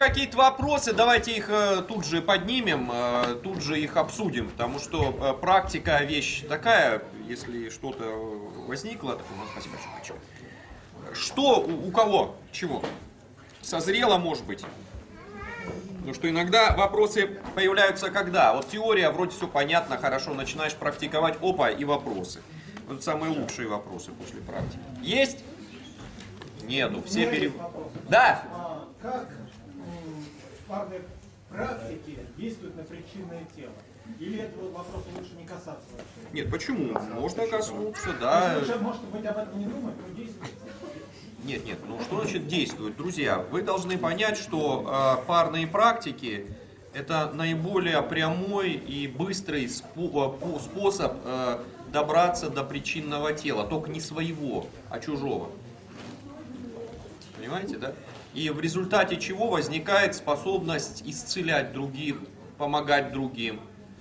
Какие-то вопросы, давайте их тут же поднимем, тут же их обсудим, потому что практика вещь такая, если что-то возникло, так, ну, спасибо большое. Что у кого, чего? Созрело, может быть? Потому что иногда вопросы появляются когда? Вот теория, вроде все понятно, хорошо, начинаешь практиковать, опа, и вопросы. Вот самые лучшие вопросы после практики. Есть? Нету, все Да? Как парные практики действуют на причинное тело? Или этого вопроса лучше не касаться вообще? Нет, почему? Можно коснуться, да. Лучше, может быть, об этом не думать, но действовать. Нет, ну что значит действует? Друзья, вы должны понять, что парные практики это наиболее прямой и быстрый способ добраться до причинного тела, только не своего, а чужого. Понимаете, да? И в результате чего возникает способность исцелять других, помогать другим,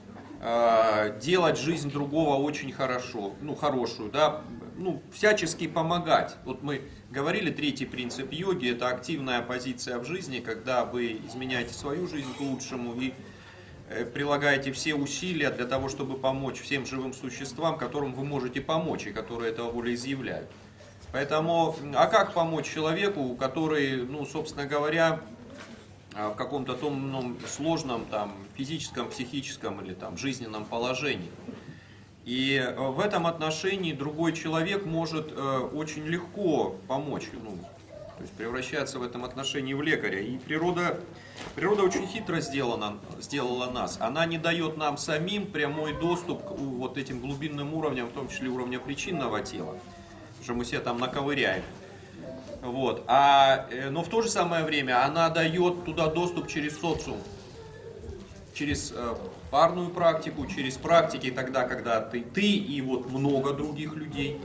делать жизнь другого очень хорошо, хорошую, да, всячески помогать. Вот мы говорили, третий принцип йоги – это активная позиция в жизни, когда вы изменяете свою жизнь к лучшему и прилагаете все усилия для того, чтобы помочь всем живым существам, которым вы можете помочь и которые этого волеизъявляют. Поэтому, а как помочь человеку, который, собственно говоря, в каком-то том сложном физическом, психическом или жизненном положении? И в этом отношении другой человек может очень легко помочь, то есть превращаться в этом отношении в лекаря. И природа очень хитро сделала нас. Она не дает нам самим прямой доступ к вот этим глубинным уровням, в том числе уровня причинного тела, что мы себе там наковыряем. Вот. Но в то же самое время она дает туда доступ через социум, через парную практику, через практики тогда, когда ты и вот много других людей.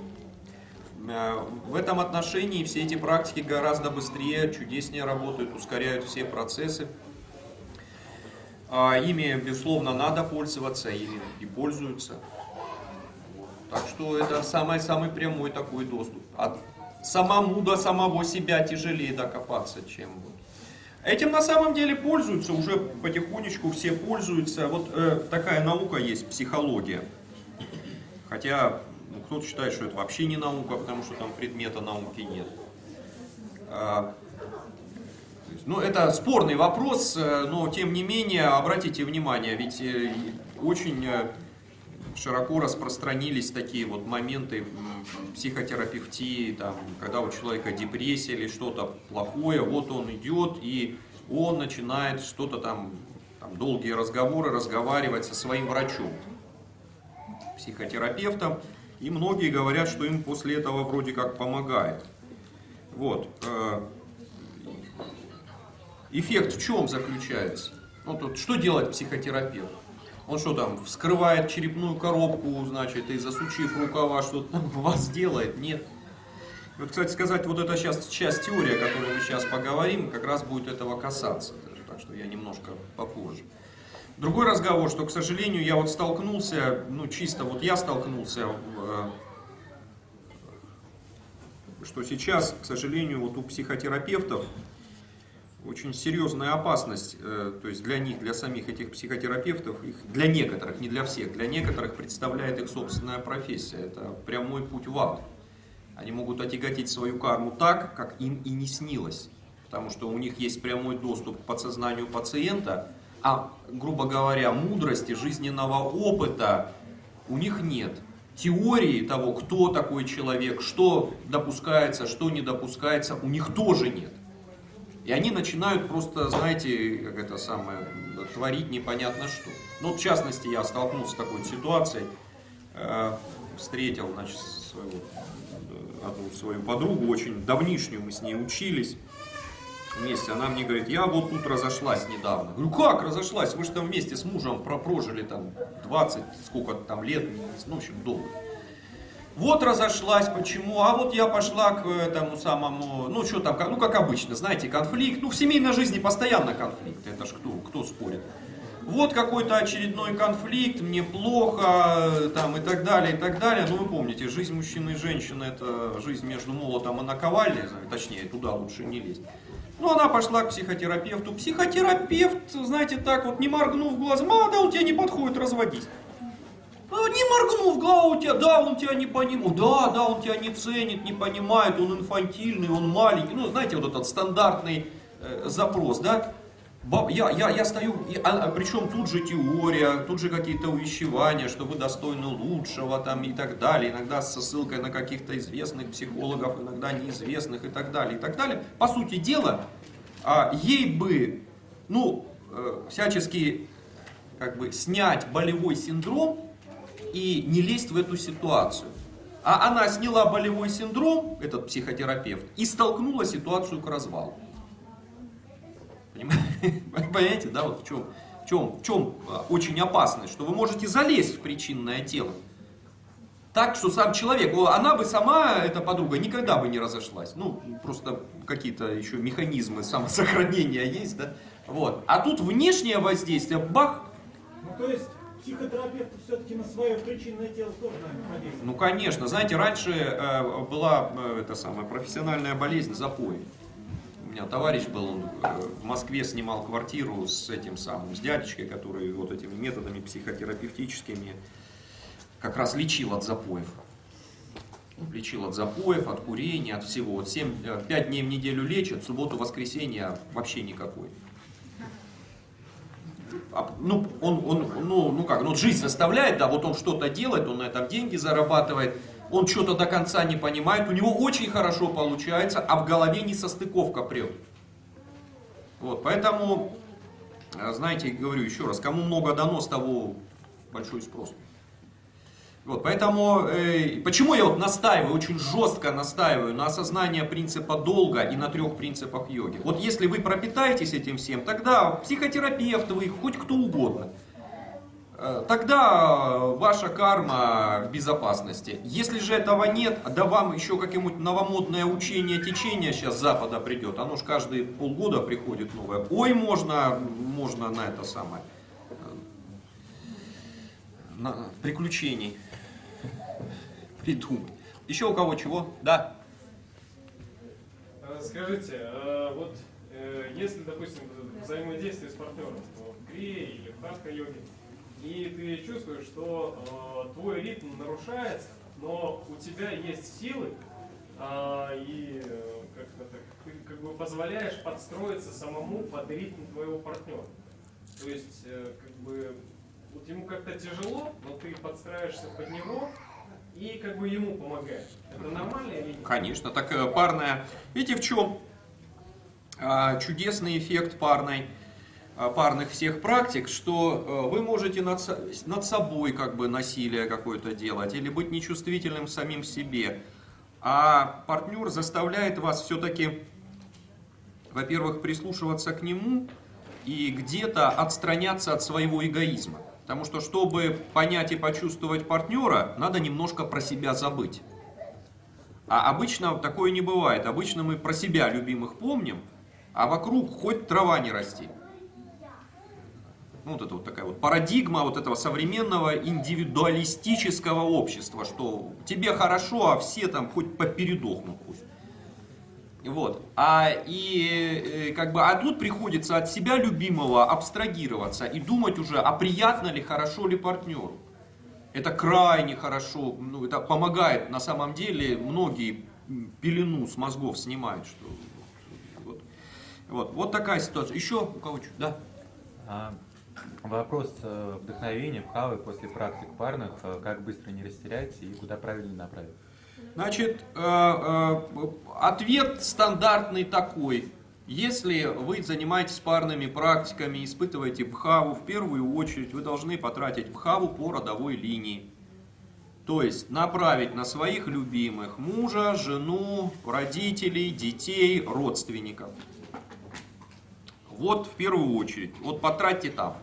В этом отношении все эти практики гораздо быстрее, чудеснее работают, ускоряют все процессы. Ими, безусловно, надо пользоваться, ими и пользуются. Так что это самый прямой такой доступ. Самому до самого себя тяжелее докопаться, чем вот. Этим на самом деле пользуются, уже потихонечку все пользуются. Вот такая наука есть, психология. Хотя кто-то считает, что это вообще не наука, потому что там предмета науки нет. Это спорный вопрос, но тем не менее, обратите внимание, ведь очень широко распространились такие вот моменты психотерапевтии, когда у человека депрессия или что-то плохое, вот он идет и он начинает что-то долгие разговоры разговаривать со своим врачом, психотерапевтом, и многие говорят, что им после этого вроде как помогает. Вот. Эффект в чем заключается? Что делает психотерапевт? Он что вскрывает черепную коробку, и засучив рукава, что-то там в вас делает? Нет. Вот, кстати сказать, вот эта часть теории, о которой мы сейчас поговорим, как раз будет этого касаться. Так что я немножко попозже. Другой разговор, что, к сожалению, я столкнулся, что сейчас, к сожалению, у психотерапевтов очень серьезная опасность, то есть для них, для самих этих психотерапевтов, для некоторых, не для всех, для некоторых представляет их собственная профессия. Это прямой путь в ад. Они могут отяготить свою карму так, как им и не снилось, потому что у них есть прямой доступ к подсознанию пациента, а, грубо говоря, мудрости, жизненного опыта у них нет. Теории того, кто такой человек, что допускается, что не допускается, у них тоже нет. И они начинают просто, творить непонятно что. В частности, я столкнулся с такой ситуацией, встретил, свою подругу, очень давнишнюю, мы с ней учились вместе. Она мне говорит, я вот тут разошлась недавно. Говорю, как разошлась? Вы же там вместе с мужем прожили 20, сколько-то лет, в общем, долго. Вот разошлась, почему? А вот я пошла к этому самому, как обычно, знаете, конфликт. В семейной жизни постоянно конфликт, это ж кто спорит. Вот какой-то очередной конфликт, мне плохо, и так далее, и так далее. Вы помните, жизнь мужчины и женщины, это жизнь между молотом и наковальней, точнее, туда лучше не лезть. Ну, она пошла к психотерапевту. Психотерапевт, знаете, так вот, не моргнув глазом, да, он тебе не подходит, разводись. Не моргнув глазом, да, он тебя не понимает, да, он тебя не ценит, не понимает, он инфантильный, он маленький. Ну, знаете, вот этот стандартный запрос, да. Я стою, причем тут же теория, тут же какие-то увещевания, что вы достойны лучшего там и так далее, иногда со ссылкой на каких-то известных психологов, иногда неизвестных и так далее, и так далее. По сути дела, ей бы, всячески, как бы, снять болевой синдром и не лезть в эту ситуацию. А она сняла болевой синдром, этот психотерапевт, и столкнула ситуацию к развалу. Понимаете, да, вот в чем очень опасность, что вы можете залезть в причинное тело. Так, что сам человек, она бы сама, эта подруга, никогда бы не разошлась. Ну, просто какие-то еще механизмы самосохранения есть, да. Вот. А тут внешнее воздействие, бах. Ну, то есть психотерапевты все-таки на свое причинное тело тоже, наверное, подействуют. Ну, конечно. Знаете, раньше была профессиональная болезнь запоя. У меня товарищ был, он в Москве снимал квартиру с с дядечкой, который вот этими методами психотерапевтическими как раз лечил от запоев. Лечил от запоев, от курения, от всего. 5 дней в неделю лечит, в субботу, воскресенье вообще никакой. Жизнь заставляет, да, вот он что-то делает, он на этом деньги зарабатывает. Он что-то до конца не понимает, у него очень хорошо получается, а в голове несостыковка прет. Вот, поэтому, знаете, говорю еще раз, кому много дано, с того большой спрос. Вот, поэтому, почему я вот настаиваю, очень жестко настаиваю на осознании принципа долга и на 3 принципах йоги. Вот если вы пропитаетесь этим всем, тогда психотерапевт вы, хоть кто угодно. Тогда ваша карма в безопасности. Если же этого нет, да вам еще какое-нибудь новомодное учение, течение сейчас с Запада придет. Оно ж каждые полгода приходит новое. Ой, можно на это самое. На приключений придумать. Еще у кого чего? Да. Скажите, вот если, допустим, взаимодействие с партнером в крие или в хатха-йоге, и ты чувствуешь, что твой ритм нарушается, но у тебя есть силы, и как-то так, ты как бы позволяешь подстроиться самому под ритм твоего партнера. То есть, как бы, вот ему как-то тяжело, но ты подстраиваешься под него и как бы ему помогаешь. Это нормально или нет? Конечно, так парная. Видите, в чем чудесный эффект парных всех практик, что вы можете над собой как бы насилие какое-то делать или быть нечувствительным самим себе, а партнер заставляет вас все-таки, во-первых, прислушиваться к нему и где-то отстраняться от своего эгоизма. Потому что, чтобы понять и почувствовать партнера, надо немножко про себя забыть. А обычно такое не бывает. Обычно мы про себя любимых помним, а вокруг хоть трава не расти. Вот это вот такая вот парадигма вот этого современного индивидуалистического общества, что тебе хорошо, а все там хоть попередохнут пусть. Вот. А тут приходится от себя любимого абстрагироваться и думать уже, а приятно ли, хорошо ли партнеру. Это крайне хорошо, это помогает на самом деле, многие пелену с мозгов снимают. Что, вот такая ситуация. Еще у кого что? Да. Вопрос вдохновения, бхавы после практик парных, как быстро не растерять и куда правильно направить? Значит, ответ стандартный такой. Если вы занимаетесь парными практиками, испытываете бхаву, в первую очередь вы должны потратить бхаву по родовой линии. То есть направить на своих любимых мужа, жену, родителей, детей, родственников. Вот в первую очередь. Вот потратьте там.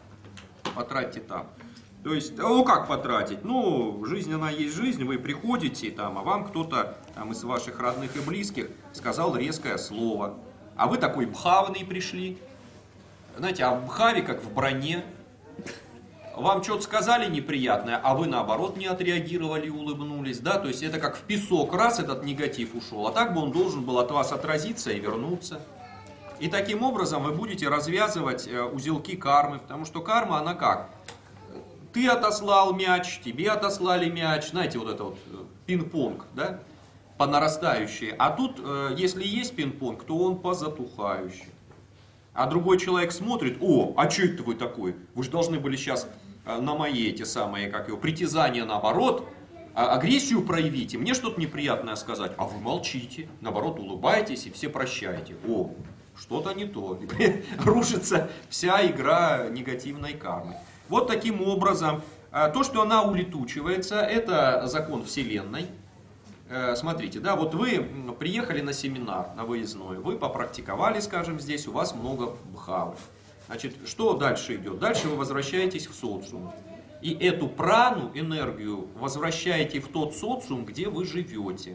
То есть, как потратить? Жизнь она есть жизнь, вы приходите, а вам кто-то из ваших родных и близких сказал резкое слово. А вы такой бхавный пришли. Знаете, а в бхаве как в броне. Вам что-то сказали неприятное, а вы наоборот не отреагировали и улыбнулись. Да? То есть это как в песок, раз этот негатив ушел, а так бы он должен был от вас отразиться и вернуться. И таким образом вы будете развязывать узелки кармы, потому что карма, она как? Ты отослал мяч, тебе отослали мяч, знаете, вот это вот пинг-понг, да, по нарастающей. А тут, если есть пинг-понг, то он по затухающей. А другой человек смотрит: о, а что это вы такой? Вы же должны были сейчас на мои эти самые, как его, притязания наоборот, агрессию проявить, и мне что-то неприятное сказать. А вы молчите, наоборот улыбаетесь и все прощаете. О, что-то не то. Рушится вся игра негативной кармы. Вот таким образом, то, что она улетучивается, это закон Вселенной. Смотрите, да, вот вы приехали на семинар, на выездной, вы попрактиковали, скажем, здесь, у вас много бхавы. Значит, что дальше идет? Дальше вы возвращаетесь в социум. И эту прану, энергию, возвращаете в тот социум, где вы живете.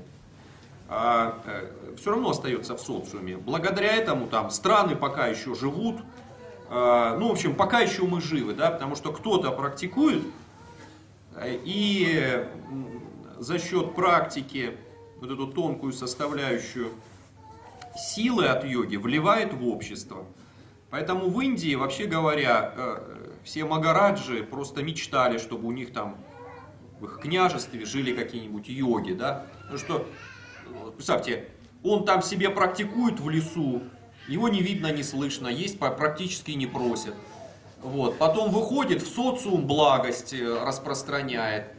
Все равно остается в социуме. Благодаря этому там страны пока еще живут. Ну, в общем, пока еще мы живы, да, потому что кто-то практикует, и за счет практики вот эту тонкую составляющую силы от йоги вливает в общество. Поэтому в Индии, вообще говоря, все магараджи просто мечтали, чтобы у них там в их княжестве жили какие-нибудь йоги, да. Потому что, представьте, он там себе практикует в лесу, его не видно, не слышно, есть практически не просит. Вот. Потом выходит в социум, благость распространяет.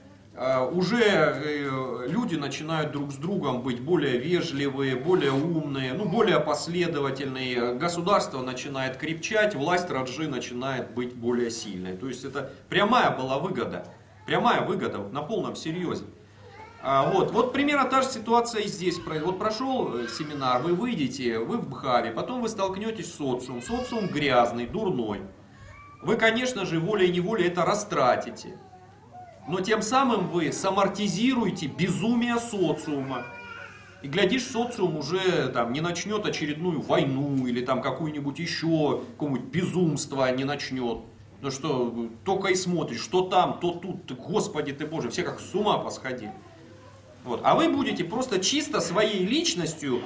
Уже люди начинают друг с другом быть более вежливые, более умные, ну, более последовательные. Государство начинает крепчать, власть Раджи начинает быть более сильной. То есть это прямая была выгода. Прямая выгода на полном серьезе. Вот примерно та же ситуация и здесь. Вот прошел семинар, вы выйдете, вы в бхаве, потом вы столкнетесь с социумом. Социум грязный, дурной. Вы, конечно же, волей-неволей это растратите. Но тем самым вы самортизируете безумие социума. И глядишь, социум уже там не начнет очередную войну или там какую-нибудь еще, какое-нибудь безумство не начнет. Ну что, только и смотришь, что там, то тут, Господи ты Боже, все как с ума посходили. Вот. А вы будете просто чисто своей личностью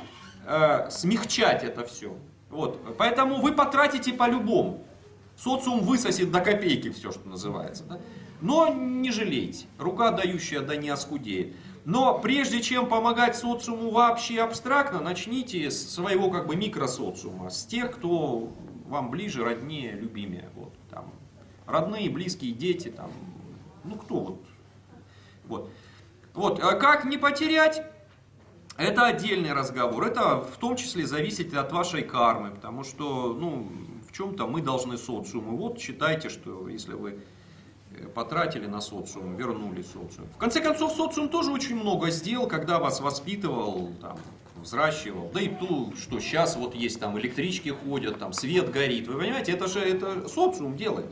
смягчать это все. Вот. Поэтому вы потратите по-любому. Социум высосет до копейки все, что называется. Да? Но не жалейте, рука дающая да не оскудеет. Но прежде чем помогать социуму вообще абстрактно, начните с своего как бы микросоциума, с тех, кто вам ближе, роднее, любимее. Вот, там, родные, близкие, дети, там, ну кто вот. Вот, а как не потерять? Это отдельный разговор. Это в том числе зависит от вашей кармы, потому что, ну, в чем-то мы должны социуму. Вот считайте, что если вы потратили на социум, вернули социум. В конце концов, социум тоже очень много сделал, когда вас воспитывал, там, взращивал. Да и то, что сейчас вот есть, там электрички ходят, там свет горит. Вы понимаете, это социум делает.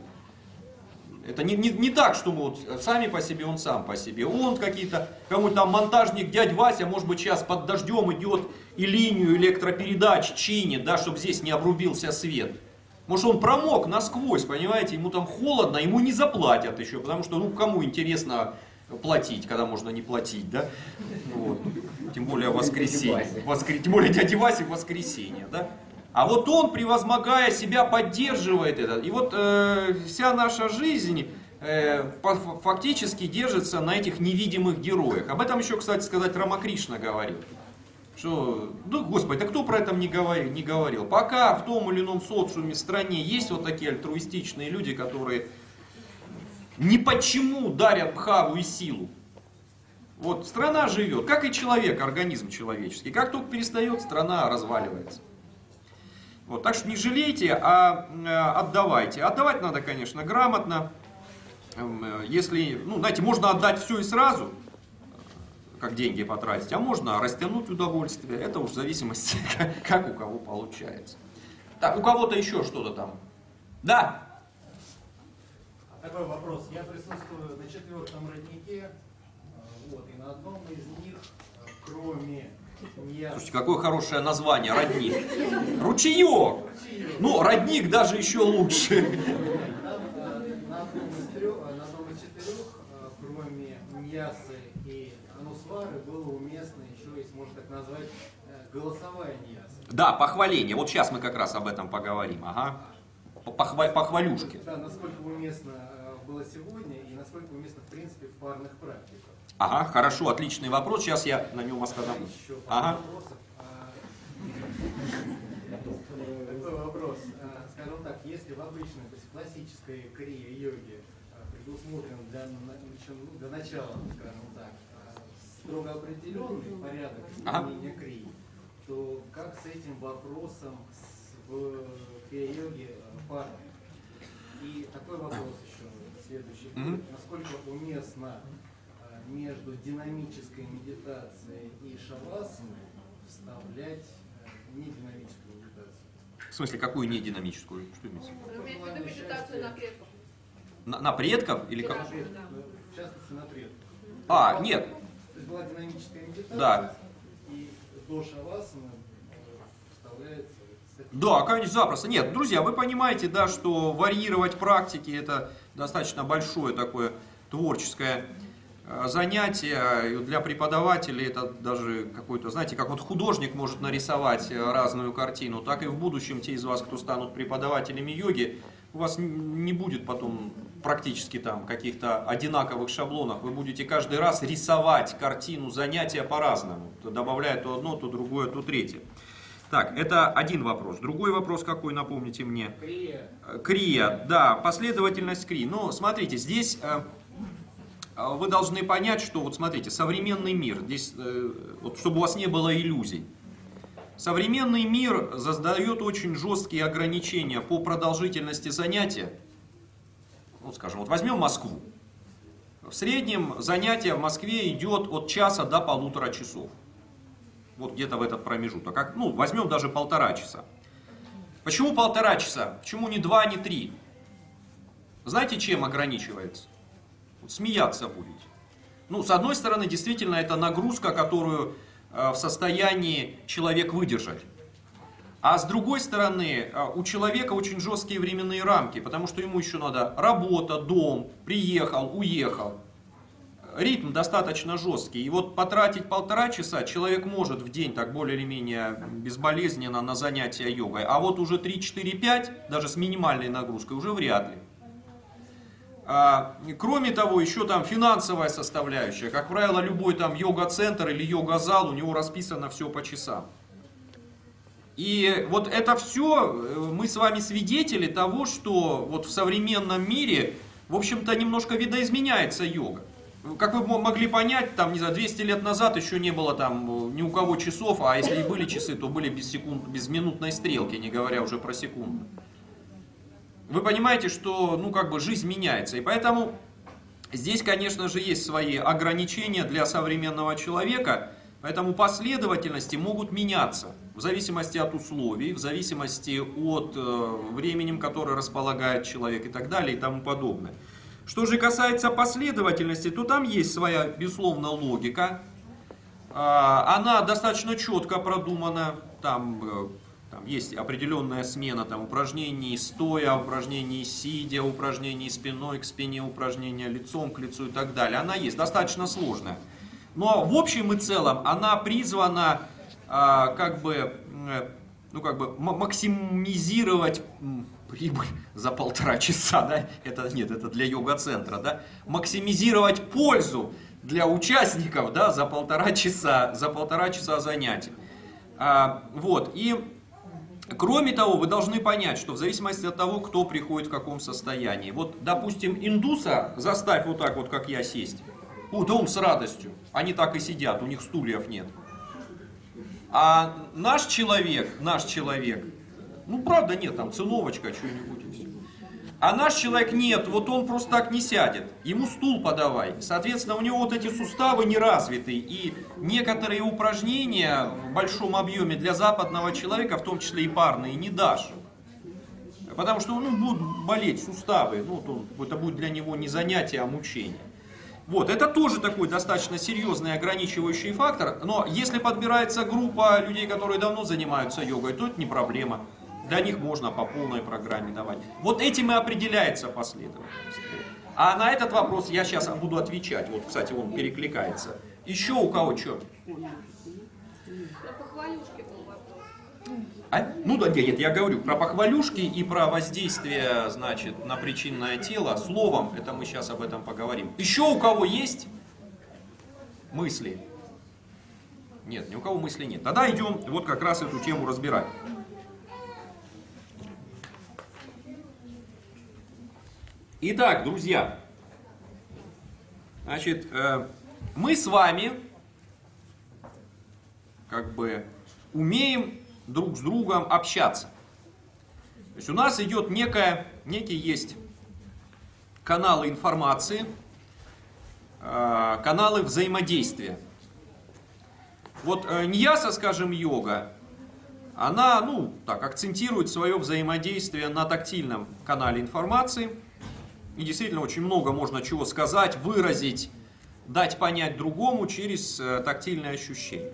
Это не так, что мы вот сами по себе, он сам по себе. Он кому-то там монтажник, дядь Вася, может быть, сейчас под дождем идет и линию электропередач чинит, да, чтобы здесь не обрубился свет. Может, он промок насквозь, понимаете, ему там холодно, ему не заплатят еще, потому что, ну, кому интересно платить, когда можно не платить, да? Вот. Тем более в воскресенье. Тем более дяде Васе в воскресенье, да? А вот он, превозмогая себя, поддерживает это. И вот вся наша жизнь фактически держится на этих невидимых героях. Об этом еще, кстати сказать, Рамакришна говорил. Что, ну, Господи, да кто про это не говорил? Пока в том или ином социуме, стране есть вот такие альтруистичные люди, которые ни почему дарят бхаву и силу. Вот страна живет, как и человек, организм человеческий. Как только перестает, страна разваливается. Вот, так что не жалейте, а отдавайте. Отдавать надо, конечно, грамотно. Если, ну, знаете, можно отдать все и сразу, как деньги потратить, а можно растянуть удовольствие. Это уж в зависимости, как у кого получается. Так, у кого-то еще что-то там. Да? Такой вопрос. Я присутствую на 4-м роднике, вот, и на одном из них, кроме... Слушайте, какое хорошее название, родник. Ручеек! Ну, родник даже еще лучше. На одном из 4, кроме Ньясы и Анусвары, было уместно еще, если можно так назвать, голосовая Ньяса. Да, похваление. Вот сейчас мы как раз об этом поговорим. Ага. Похвалюшки. Да, насколько уместно было сегодня и насколько уместно, в принципе, в парных практиках. Ага, хорошо, отличный вопрос. Сейчас я на нем остановлюсь. Еще Ага. Такой вопрос. Скажем так, если в обычной, то есть классической крия-йоге предусмотрен для начала, скажем так, строго определенный порядок исполнения крии, то как с этим вопросом в крия-йоге парной? И такой вопрос еще следующий. Насколько уместно между динамической медитацией и шавасаной вставлять нединамическую медитацию? В смысле, какую нединамическую? Что имеется? Имеется в виду медитацию на предков. На предков? Или как? В частности, на предков. Нет. То есть была динамическая медитация, Да. и до шавасаны вставляется... Да, конечно, запросто. Нет, друзья, вы понимаете, да, что варьировать практики — это достаточно большое такое творческое занятие. Для преподавателей это даже какой-то, знаете, как вот художник может нарисовать разную картину, так и в будущем те из вас, кто станут преподавателями йоги, у вас не будет потом практически там каких-то одинаковых шаблонов. Вы будете каждый раз рисовать картину занятия по-разному, добавляя то одно, то другое, то третье. Так, это один вопрос. Другой вопрос какой, напомните мне? Крия, да, последовательность крии. Ну, смотрите, здесь вы должны понять, что, вот смотрите, современный мир, здесь, вот, чтобы у вас не было иллюзий. Современный мир задает очень жесткие ограничения по продолжительности занятия. Ну, скажем, вот возьмем Москву. В среднем занятие в Москве идет от часа до 1,5 часов. Вот где-то в этот промежуток. Ну, возьмем даже 1,5 часа. Почему 1,5 часа? Почему не 2, не 3? Знаете, чем ограничивается? Вот смеяться будете. Ну, с одной стороны, действительно, это нагрузка, которую в состоянии человек выдержать. А с другой стороны, у человека очень жесткие временные рамки, потому что ему еще надо работа, дом, приехал, уехал. Ритм достаточно жесткий. И вот потратить 1,5 часа человек может в день так более или менее безболезненно на занятия йогой. А вот уже 3, 4, 5, даже с минимальной нагрузкой, уже вряд ли. Кроме того, еще там финансовая составляющая. Как правило, любой там йога-центр или йога-зал, у него расписано все по часам. И вот это все, мы с вами свидетели того, что вот в современном мире, в общем-то, немножко видоизменяется йога. Как вы могли понять, там, не знаю, 200 лет назад еще не было там ни у кого часов, а если и были часы, то были без минутной стрелки, не говоря уже про секунду. Вы понимаете, что, ну, как бы жизнь меняется, и поэтому здесь, конечно же, есть свои ограничения для современного человека, поэтому последовательности могут меняться в зависимости от условий, в зависимости от времени, которое располагает человек и так далее и тому подобное. Что же касается последовательности, то там есть своя, безусловно, логика. Она достаточно четко продумана. Там есть определенная смена упражнений стоя, упражнений сидя, упражнений спиной к спине, упражнения лицом к лицу и так далее. Она есть, достаточно сложная. Но в общем и целом она призвана максимизировать прибыль за 1,5 часа, да? Это для йога-центра, да? Максимизировать пользу для участников, да, за 1,5 часа занятий. Вот, и кроме того, вы должны понять, что в зависимости от того, кто приходит в каком состоянии. Вот, допустим, индуса заставь вот так вот, как я, сесть. Да он с радостью. Они так и сидят, у них стульев нет. А наш человек, ну, правда, нет, там циновочка, что-нибудь и все. А наш человек нет, вот он просто так не сядет. Ему стул подавай. Соответственно, у него вот эти суставы не развиты. И некоторые упражнения в большом объеме для западного человека, в том числе и парные, не дашь. Потому что будут болеть суставы. Это будет для него не занятие, а мучение. Вот, это тоже такой достаточно серьезный ограничивающий фактор. Но если подбирается группа людей, которые давно занимаются йогой, то это не проблема. Для них можно по полной программе давать. Вот этим и определяется последовательность. А на этот вопрос я сейчас буду отвечать. Вот, кстати, он перекликается. Еще у кого что? На похвалюшке был вопрос. Ну да, нет, я говорю про похвалюшки и про воздействие, значит, на причинное тело словом. Это мы сейчас об этом поговорим. Еще у кого есть мысли? Нет, ни у кого мыслей нет. Тогда идем вот как раз эту тему разбирать. Итак, друзья, значит, мы с вами как бы умеем друг с другом общаться. То есть у нас идет некие есть каналы информации, каналы взаимодействия. Вот ньяса, скажем, йога, она, ну, так, акцентирует свое взаимодействие на тактильном канале информации. И действительно очень много можно чего сказать, выразить, дать понять другому через тактильные ощущения.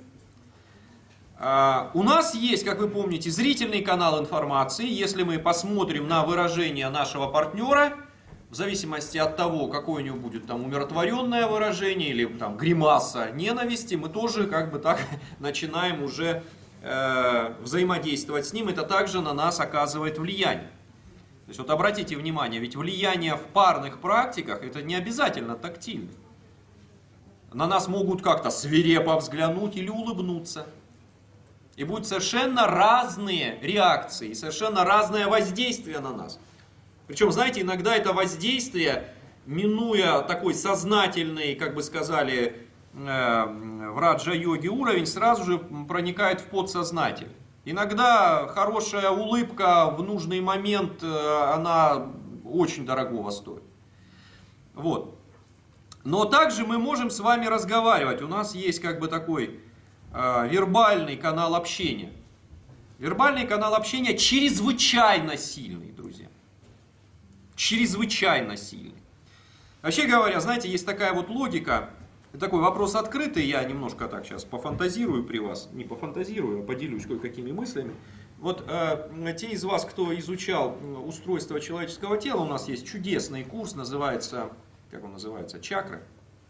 У нас есть, как вы помните, зрительный канал информации. Если мы посмотрим на выражение нашего партнера, в зависимости от того, какое у него будет там умиротворенное выражение или там гримаса ненависти, мы тоже как бы так начинаем уже взаимодействовать с ним. Это также на нас оказывает влияние. То есть вот обратите внимание, ведь влияние в парных практиках это не обязательно тактильно. На нас могут как-то свирепо взглянуть или улыбнуться. И будут совершенно разные реакции, совершенно разное воздействие на нас. Причем, знаете, иногда это воздействие, минуя такой сознательный, как бы сказали, в раджа-йоге уровень, сразу же проникает в подсознательный. Иногда хорошая улыбка в нужный момент, она очень дорогого стоит. Вот. Но также мы можем с вами разговаривать. У нас есть как бы такой вербальный канал общения. Вербальный канал общения чрезвычайно сильный, друзья. Чрезвычайно сильный. Вообще говоря, знаете, есть такая вот логика. Такой вопрос открытый, я немножко так сейчас пофантазирую при вас, не пофантазирую, а поделюсь кое-какими мыслями. Вот те из вас, кто изучал устройство человеческого тела, у нас есть чудесный курс, называется, как он называется, чакры.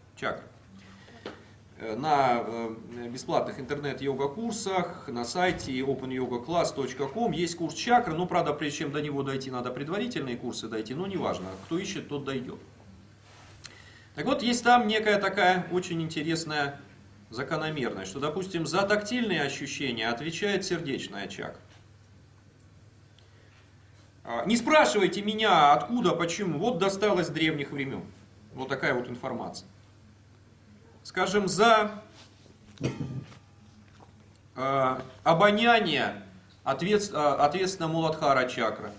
На бесплатных интернет-йога-курсах, на сайте opanyogaclass.com есть курс чакры, но, правда, прежде чем до него дойти, надо предварительные курсы дойти, но неважно, кто ищет, тот дойдет. Так вот, есть там некая такая очень интересная закономерность, что, допустим, за тактильные ощущения отвечает сердечная чакра. Не спрашивайте меня, откуда, почему, вот досталось с древних времен. Вот такая вот информация. Скажем, за обоняние ответственна Муладхара чакра.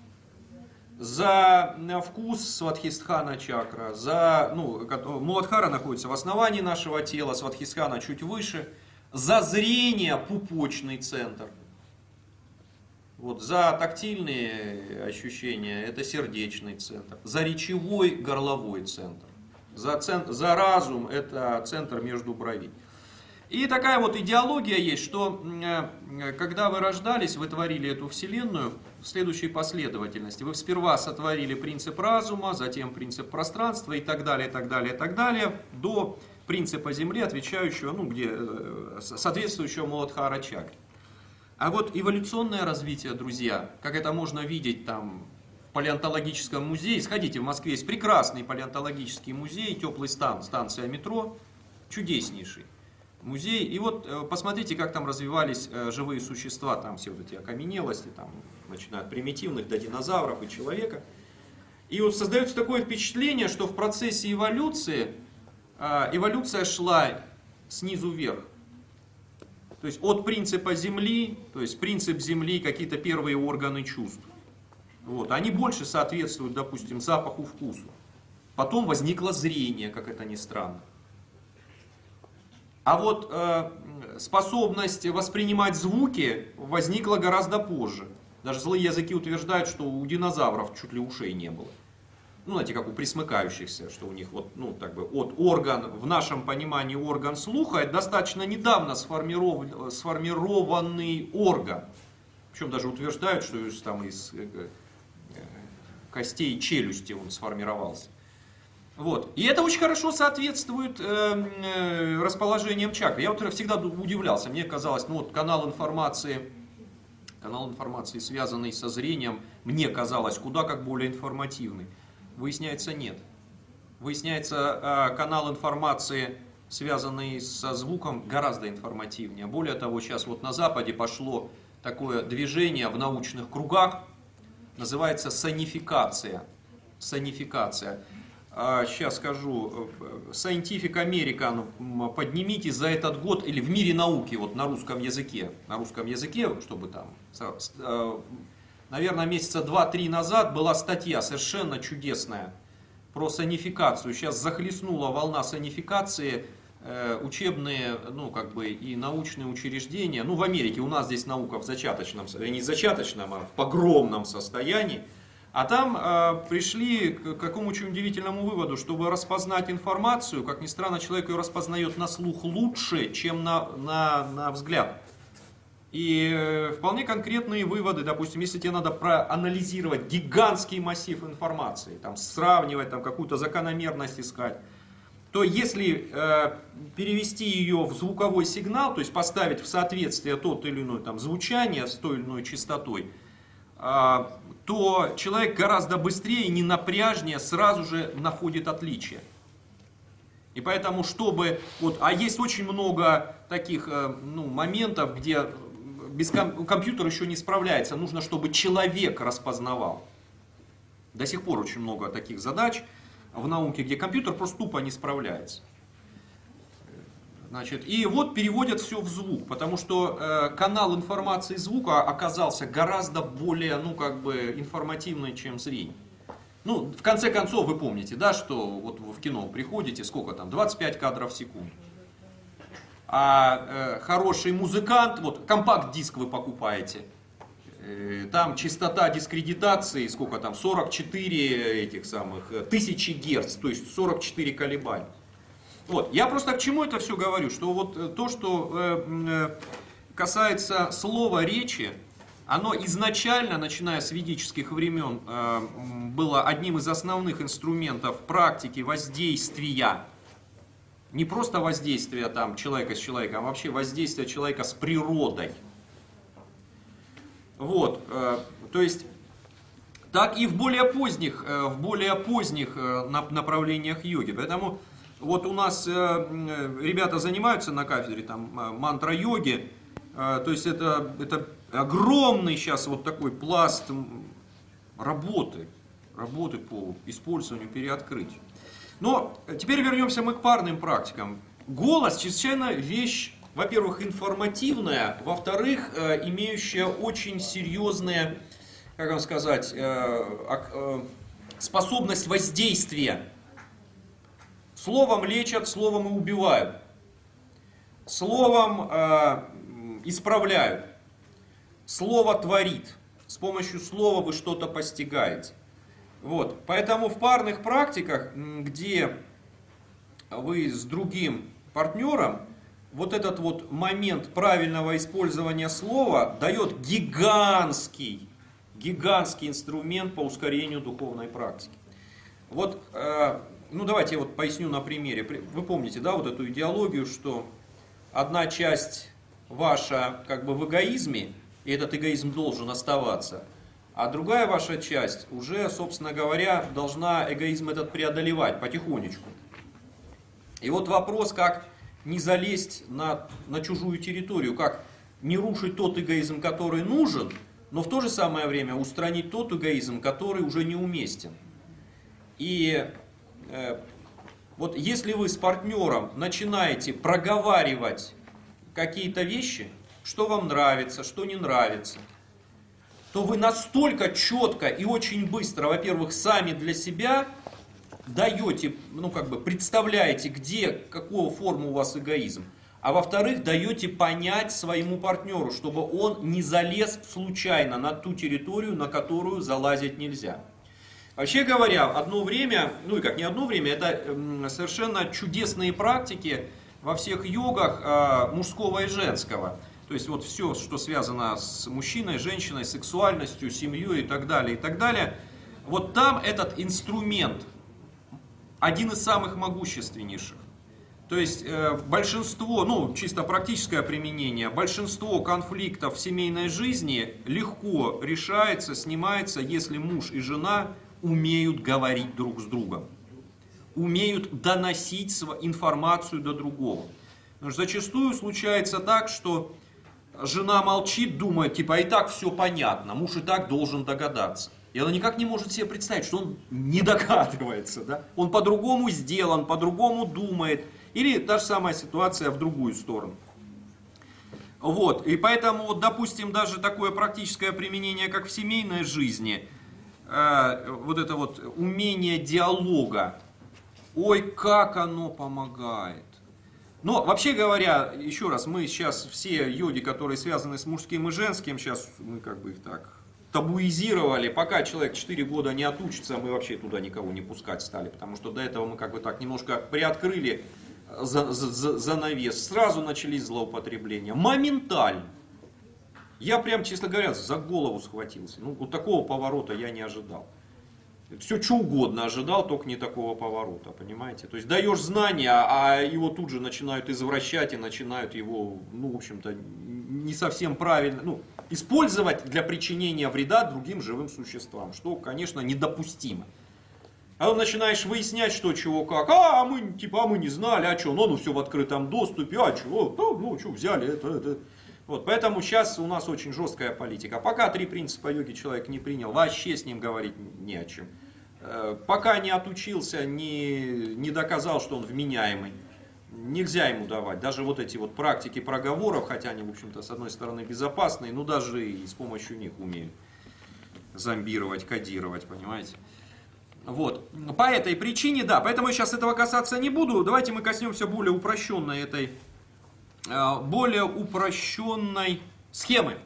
За вкус Свадхистхана чакра, Муладхара находится в основании нашего тела, Свадхистхана чуть выше. За зрение пупочный центр. Вот, за тактильные ощущения это сердечный центр. За речевой горловой центр. За разум это центр между бровей. И такая вот идеология есть, что когда вы рождались, вы творили эту вселенную в следующей последовательности. Вы сперва сотворили принцип разума, затем принцип пространства и так далее, и так далее, и так далее, до принципа Земли, отвечающего, соответствующего Муладхара чакре. А вот эволюционное развитие, друзья, как это можно видеть там в палеонтологическом музее, сходите, в Москве есть прекрасный палеонтологический музей, теплый стан, станция метро, чудеснейший музей. И вот посмотрите, как там развивались живые существа, там все вот эти окаменелости, там, начиная от примитивных до динозавров и человека. И вот создается такое впечатление, что в процессе эволюции, эволюция шла снизу вверх. То есть от принципа Земли, то есть принцип Земли, какие-то первые органы чувств. Вот, они больше соответствуют, допустим, запаху, вкусу. Потом возникло зрение, как это ни странно. А вот способность воспринимать звуки возникла гораздо позже. Даже злые языки утверждают, что у динозавров чуть ли ушей не было. Ну, знаете, как у пресмыкающихся, что у них вот, от орган, в нашем понимании орган слуха, это достаточно недавно сформированный орган. Причем даже утверждают, что там из костей челюсти он сформировался. Вот. И это очень хорошо соответствует расположениям чакр. Я вот всегда удивлялся, мне казалось, вот канал информации Канал информации, связанный со зрением, мне казалось, куда как более информативный. Выясняется, нет. Выясняется, канал информации, связанный со звуком, гораздо информативнее. Более того, сейчас вот на Западе пошло такое движение в научных кругах, называется сонификация. Сонификация. Сейчас скажу, Scientific American поднимите за этот год, или в мире науки, вот на русском языке, чтобы там, наверное, месяца 2-3 назад была статья совершенно чудесная про сонификацию. Сейчас захлестнула волна сонификации, учебные, ну, как бы и научные учреждения. Ну, в Америке у нас здесь наука в зачаточном, не зачаточном, а в погромном состоянии. А там пришли к какому очень удивительному выводу: чтобы распознать информацию, как ни странно, человек ее распознает на слух лучше, чем на взгляд. И вполне конкретные выводы, допустим, если тебе надо проанализировать гигантский массив информации, там, сравнивать, там, какую-то закономерность искать, то если перевести ее в звуковой сигнал, то есть поставить в соответствие тот или иной там, звучание с той или иной частотой, то человек гораздо быстрее и ненапряжнее сразу же находит отличия. И поэтому, чтобы... Вот, а есть очень много таких моментов, где компьютер еще не справляется. Нужно, чтобы человек распознавал. До сих пор очень много таких задач в науке, где компьютер просто тупо не справляется. Значит, и вот переводят все в звук, потому что канал информации звука оказался гораздо более, информативный, чем зрение. Ну, в конце концов, вы помните, да, что вот вы в кино приходите, сколько там, 25 кадров в секунду. А хороший музыкант, вот компакт-диск вы покупаете, там частота дискредитации, сколько там, 44 тысячи герц, то есть 44 колебания. Вот. Я просто к чему это все говорю, что вот то, что касается слова речи, оно изначально, начиная с ведических времен, было одним из основных инструментов практики воздействия. Не просто воздействия там, человека с человеком, а вообще воздействия человека с природой. Вот. То есть, так и в более поздних направлениях йоги. Поэтому вот у нас ребята занимаются на кафедре там мантра-йоги. То есть это огромный сейчас вот такой пласт работы по использованию, переоткрытию. Но теперь вернемся мы к парным практикам. Голос чрезвычайно вещь, во-первых, информативная, во-вторых, имеющая очень серьезные, как вам сказать, способность воздействия. Словом лечат, словом и убивают. Словом исправляют. Слово творит. С помощью слова вы что-то постигаете. Вот. Поэтому в парных практиках, где вы с другим партнером, вот этот вот момент правильного использования слова дает гигантский инструмент по ускорению духовной практики. Вот, давайте я вот поясню на примере. Вы помните, да, вот эту идеологию, что одна часть ваша как бы в эгоизме, и этот эгоизм должен оставаться, а другая ваша часть уже, собственно говоря, должна эгоизм этот преодолевать потихонечку. И вот вопрос, как не залезть на чужую территорию, как не рушить тот эгоизм, который нужен, но в то же самое время устранить тот эгоизм, который уже неуместен. И вот если вы с партнером начинаете проговаривать какие-то вещи, что вам нравится, что не нравится, то вы настолько четко и очень быстро, во-первых, сами для себя даете, представляете, где, какого формы у вас эгоизм, а во-вторых, даете понять своему партнеру, чтобы он не залез случайно на ту территорию, на которую залазить нельзя. Вообще говоря, одно время, это совершенно чудесные практики во всех йогах мужского и женского. То есть вот все, что связано с мужчиной, женщиной, сексуальностью, семьей и так далее, вот там этот инструмент один из самых могущественнейших. То есть большинство, ну чисто практическое применение, большинство конфликтов в семейной жизни легко решается, снимается, если муж и жена умеют говорить друг с другом, умеют доносить информацию до другого. Потому что зачастую случается так, что жена молчит, думает, типа, и так все понятно, муж и так должен догадаться. И она никак не может себе представить, что он не догадывается, да? Он по-другому сделан, по-другому думает. Или та же самая ситуация в другую сторону. Вот, и поэтому, вот, допустим, даже такое практическое применение, как в семейной жизни, вот это вот умение диалога, ой, как оно помогает. Но, вообще говоря, еще раз, мы сейчас все йоги, которые связаны с мужским и женским, сейчас мы как бы их так табуизировали. Пока человек 4 года не отучится, мы вообще туда никого не пускать стали, потому что до этого мы как бы так немножко приоткрыли занавес. Сразу начались злоупотребления. Моментально. Я прям, честно говоря, за голову схватился. Ну, вот такого поворота я не ожидал. Все что угодно ожидал, только не такого поворота, понимаете? То есть даешь знания, а его тут же начинают извращать и начинают его, ну, в общем-то, не совсем правильно, ну, использовать для причинения вреда другим живым существам, что, конечно, недопустимо. А потом начинаешь выяснять, что, чего, как, мы не знали, а что, ну все в открытом доступе, а чего, ну что, взяли, это. Вот, поэтому сейчас у нас очень жесткая политика. Пока 3 принципа йоги человек не принял, вообще с ним говорить не о чем. Пока не отучился, не доказал, что он вменяемый, нельзя ему давать. Даже вот эти вот практики проговоров, хотя они, в общем-то, с одной стороны безопасные, но даже и с помощью них умеют зомбировать, кодировать, понимаете. Вот, по этой причине, да, поэтому я сейчас этого касаться не буду. Давайте мы коснемся более упрощенной схемы.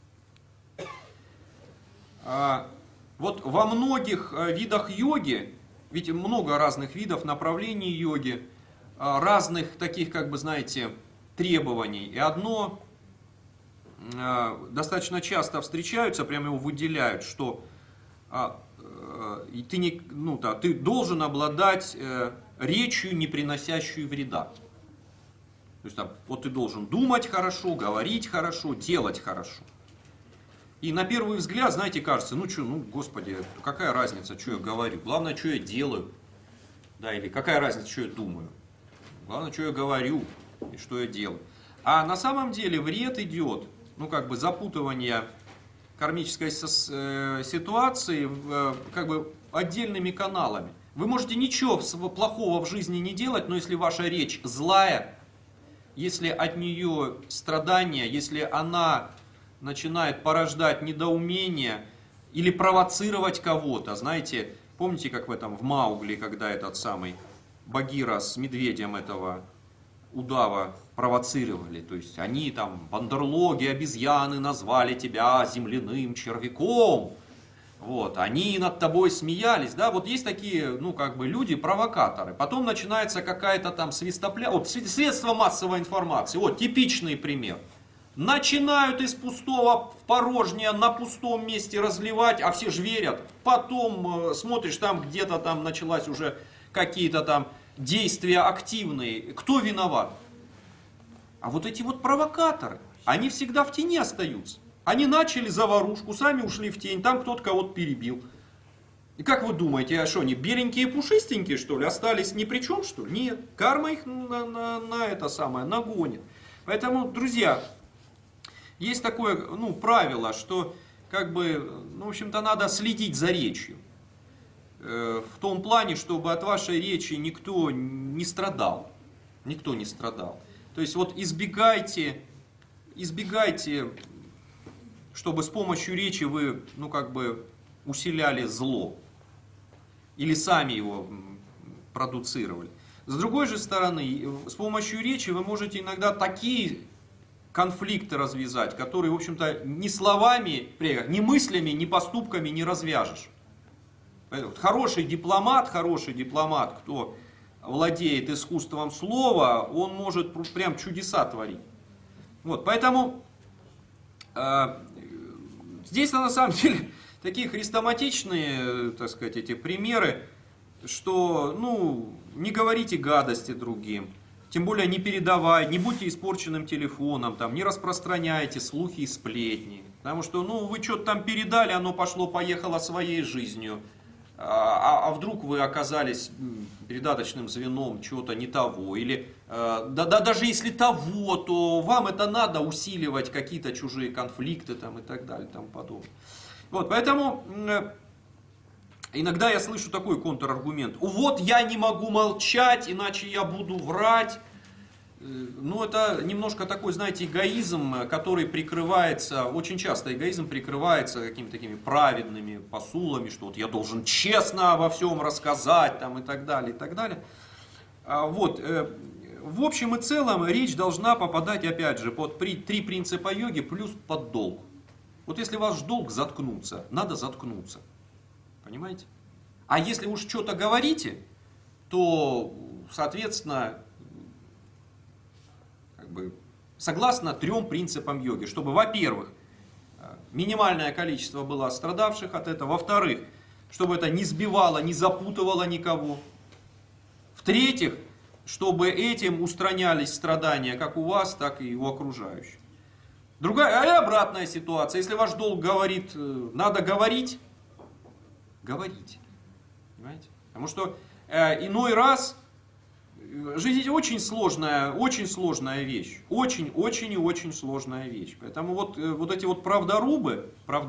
Вот во многих видах йоги, ведь много разных видов направлений йоги, разных таких, как бы, знаете, требований. И одно достаточно часто встречаются, прямо его выделяют, что ты должен обладать речью, не приносящей вреда. То есть вот ты должен думать хорошо, говорить хорошо, делать хорошо. И на первый взгляд, знаете, кажется, господи, какая разница, что я говорю, главное, что я делаю, да, или какая разница, что я думаю, главное, что я говорю и что я делаю. А на самом деле вред идет, запутывание кармической ситуации отдельными каналами. Вы можете ничего плохого в жизни не делать, но если ваша речь злая, если от нее страдания, если она начинает порождать недоумение или провоцировать кого-то, знаете, помните, как в Маугли, когда этот самый Багира с медведем этого удава провоцировали, то есть они бандерлоги, обезьяны назвали тебя земляным червяком, вот, они над тобой смеялись, да, вот есть такие, люди, провокаторы. Потом начинается какая-то средства массовой информации, вот, типичный пример. Начинают из пустого в порожнее на пустом месте разливать, а все же верят. Потом смотришь, где-то началась уже какие-то действия активные. Кто виноват? А вот эти вот провокаторы, они всегда в тени остаются. Они начали заварушку, сами ушли в тень, там кто-то кого-то перебил. И как вы думаете, а что, они беленькие пушистенькие, что ли, остались ни при чем, что ли? Нет, карма их нагонит. Поэтому, друзья, есть такое, правило, что, в общем-то, надо следить за речью. В том плане, чтобы от вашей речи никто не страдал. Никто не страдал. То есть, вот избегайте, чтобы с помощью речи вы, усиляли зло. Или сами его продуцировали. С другой же стороны, с помощью речи вы можете иногда такие конфликты развязать, которые, в общем-то, ни словами, ни мыслями, ни поступками не развяжешь. Хороший дипломат, кто владеет искусством слова, он может прям чудеса творить. Вот, поэтому здесь на самом деле такие хрестоматичные, так сказать, эти примеры, что, не говорите гадости другим, Тем более не передавай, не будьте испорченным телефоном, там, не распространяйте слухи и сплетни. Потому что, ну, вы что-то там передали, оно пошло-поехало своей жизнью. А вдруг вы оказались передаточным звеном чего-то не того. Или даже если того, то вам это надо усиливать какие-то чужие конфликты там, и так далее и тому подобное. Вот, поэтому иногда я слышу такой контраргумент. Вот я не могу молчать, иначе я буду врать. Ну, это немножко такой, знаете, эгоизм, который прикрывается, очень часто эгоизм прикрывается какими-то такими праведными посулами, что вот я должен честно обо всем рассказать, там, и так далее, и так далее. Вот, в общем и целом, речь должна попадать, опять же, под 3 принципа йоги плюс под долг. Вот если ваш долг заткнуться, надо заткнуться, понимаете? А если уж что-то говорите, то, соответственно, согласно 3 принципам йоги, чтобы, во-первых, минимальное количество было страдавших от этого, во-вторых, чтобы это не сбивало, не запутывало никого, в-третьих, чтобы этим устранялись страдания как у вас, так и у окружающих. Другая, и обратная ситуация, если ваш долг говорит, надо говорить, говорите, понимаете? Потому что иной раз жизнь очень сложная вещь. Очень и очень сложная вещь. Поэтому вот эти вот правдорубы,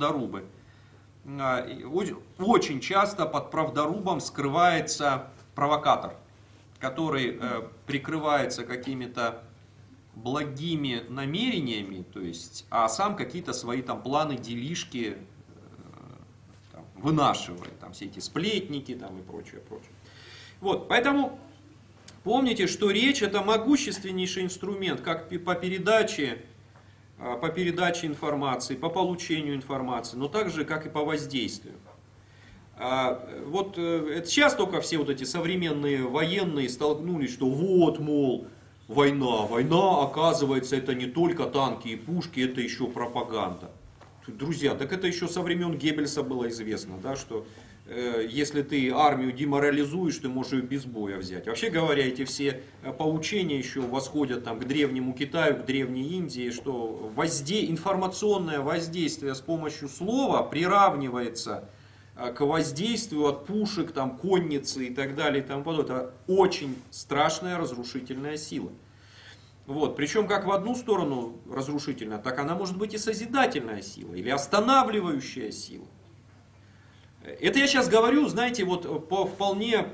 очень часто под правдорубом скрывается провокатор, который прикрывается какими-то благими намерениями, то есть, а сам какие-то свои там планы, делишки там, вынашивает, там все эти сплетники там, и прочее. Вот, поэтому помните, что речь это могущественнейший инструмент, как по передаче информации, по получению информации, но также как и по воздействию. Вот это сейчас только все вот эти современные военные столкнулись, что вот, мол, война, оказывается, это не только танки и пушки, это еще пропаганда. Друзья, так это еще со времен Геббельса было известно, да, что если ты армию деморализуешь, ты можешь ее без боя взять. Вообще говоря, эти все поучения еще восходят там, к древнему Китаю, к древней Индии, что информационное воздействие с помощью слова приравнивается к воздействию от пушек, там, конницы и так далее и тому подобное. Это очень страшная разрушительная сила. Вот. Причем как в одну сторону разрушительная, так она может быть и созидательная сила, или останавливающая сила. Это я сейчас говорю, знаете, вот по вполне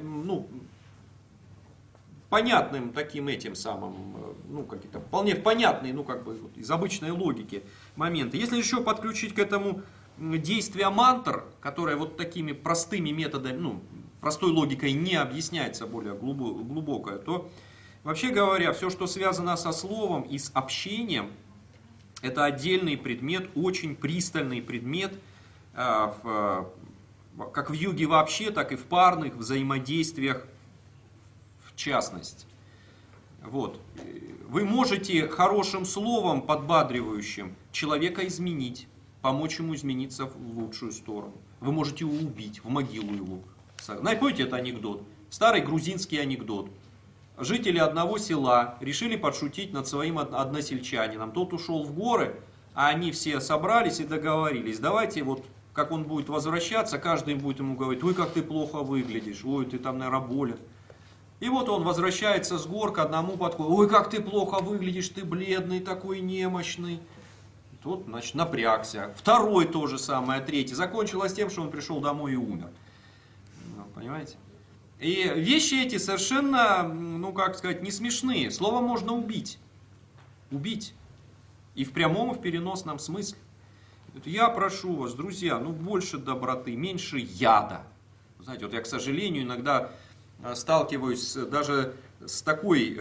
понятным таким этим самым, какие-то вполне понятные, вот, из обычной логики моменты. Если еще подключить к этому действия мантр, которое вот такими простыми методами, простой логикой не объясняется более глубокое, то, вообще говоря, все, что связано со словом и с общением, это отдельный предмет, очень пристальный предмет, как в йоге вообще, так и в парных взаимодействиях в частности. Вот. Вы можете хорошим словом, подбадривающим, человека изменить, помочь ему измениться в лучшую сторону. Вы можете его убить, в могилу его. Помните, это анекдот? Старый грузинский анекдот. Жители одного села решили подшутить над своим односельчанином. Тот ушел в горы, а они все собрались и договорились. Давайте вот, как он будет возвращаться, каждый будет ему говорить: ой, как ты плохо выглядишь, ой, ты там, наверное, болен. И вот он возвращается с гор, к одному подходит: ой, как ты плохо выглядишь, ты бледный, такой немощный. Тот, значит, напрягся. Второй то же самое, третий. Закончилось тем, что он пришел домой и умер. Понимаете? И вещи эти совершенно, не смешные. Слово можно убить. Убить. И в прямом, и в переносном смысле. Я прошу вас, друзья, больше доброты, меньше яда. Знаете, вот я, к сожалению, иногда сталкиваюсь даже с такой,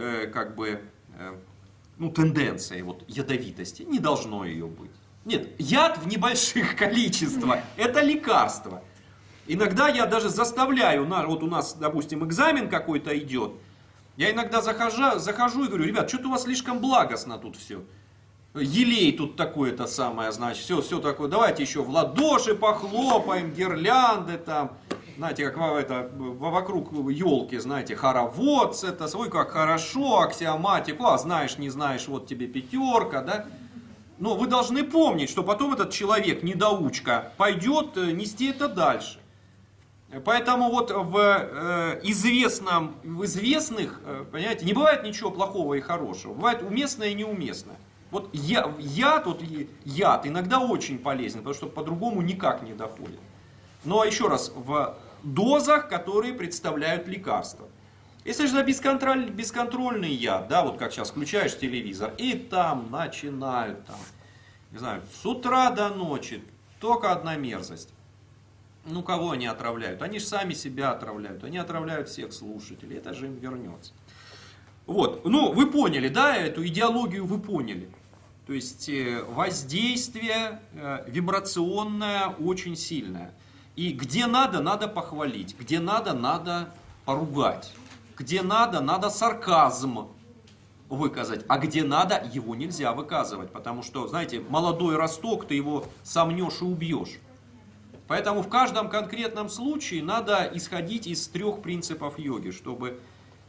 тенденцией ядовитости. Не должно ее быть. Нет, яд в небольших количествах – это лекарство. Иногда я даже заставляю, вот у нас, допустим, экзамен какой-то идет, я иногда захожу и говорю: ребят, что-то у вас слишком благостно тут все. Елей тут такое-то самое, значит, все такое, давайте еще в ладоши похлопаем, гирлянды там. знаете, как вокруг елки, знаете, хоровод, это, ой, как хорошо, аксиоматику, знаешь, не знаешь, вот тебе 5, да. Но вы должны помнить, что потом этот человек, недоучка, пойдет нести это дальше. Поэтому вот в известных, понимаете, не бывает ничего плохого и хорошего, бывает уместное и неуместное. Вот яд иногда очень полезен, потому что по-другому никак не доходит. Но еще раз, в дозах, которые представляют лекарства. Если же бесконтрольный яд, да, вот как сейчас включаешь телевизор, и там начинают, не знаю, с утра до ночи только одна мерзость. Ну, кого они отравляют? Они же сами себя отравляют, они отравляют всех слушателей, это же им вернется. Вот, ну, вы поняли, да, эту идеологию вы поняли. То есть воздействие вибрационное очень сильное. И где надо, надо похвалить, где надо, надо поругать, где надо сарказм выказать, а где надо, его нельзя выказывать, потому что, знаете, молодой росток, ты его сомнешь и убьешь. Поэтому в каждом конкретном случае надо исходить из 3 принципов йоги, чтобы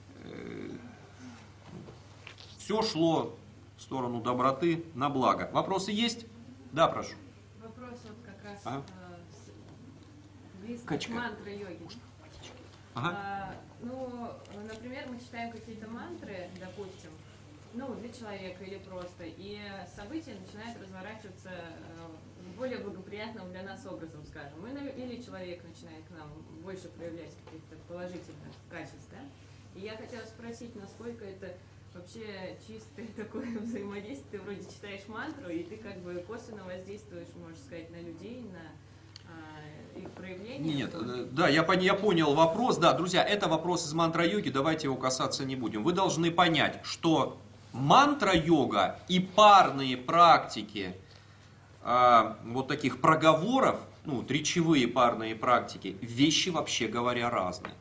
все шло в сторону доброты, на благо. Вопросы есть? Да, прошу. Вопрос вот как раз близко к мантре йоги. Ну, например, мы читаем какие-то мантры, допустим, ну, для человека или просто, и события начинают разворачиваться более благоприятным для нас образом, скажем. Или человек начинает к нам больше проявлять каких-то положительных качеств, да? И я хотела спросить, насколько это вообще чистое такое взаимодействие. Ты вроде читаешь мантру, и ты как бы косвенно воздействуешь, можно сказать, на людей, на их проявления. Нет, да, я понял вопрос. Да, друзья, это вопрос из мантра-йоги, давайте его касаться не будем. Вы должны понять, что мантра-йога и парные практики вот таких проговоров, ну, речевые парные практики, вещи, вообще говоря, разные.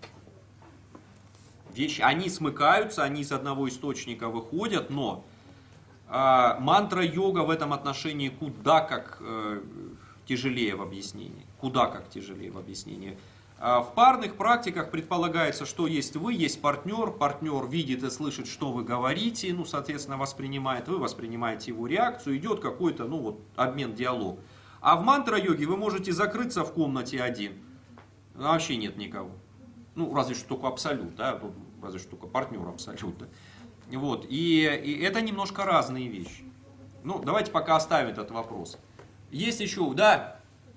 Вещи, они смыкаются, они из одного источника выходят, но мантра-йога в этом отношении куда как тяжелее в объяснении. Куда как тяжелее в объяснении. В парных практиках предполагается, что есть вы, есть партнер, партнер видит и слышит, что вы говорите, ну, соответственно, воспринимает, вы воспринимаете его реакцию, идет какой-то, ну, вот, обмен, диалог. А в мантра-йоге вы можете закрыться в комнате один, вообще нет никого. Ну, разве что только абсолют, да, разве что только партнер абсолют. Да? Вот, и это немножко разные вещи. Ну, давайте пока оставим этот вопрос. Есть еще, да?